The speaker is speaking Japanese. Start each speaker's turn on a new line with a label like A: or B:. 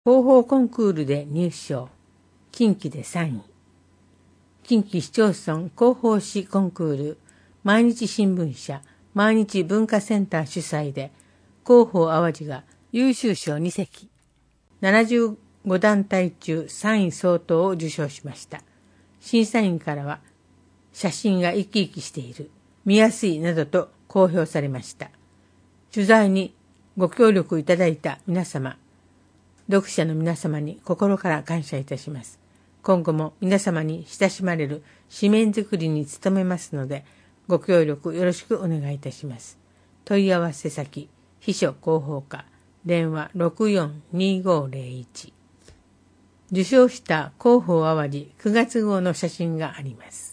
A: 広報コンクールで入賞、近畿で3位。近畿市町村広報誌コンクール、毎日新聞社、毎日文化センター主催で、広報淡路が優秀賞2席、75団体中3位相当を受賞しました。審査員からは、写真が生き生きしている、見やすいなどと好評されました。取材にご協力いただいた皆様、読者の皆様に心から感謝いたします。今後も皆様に親しまれる紙面作りに努めますので、ご協力よろしくお願いいたします。問い合わせ先、秘書広報課、電話 642501。受賞した広報淡路9月号の写真があります。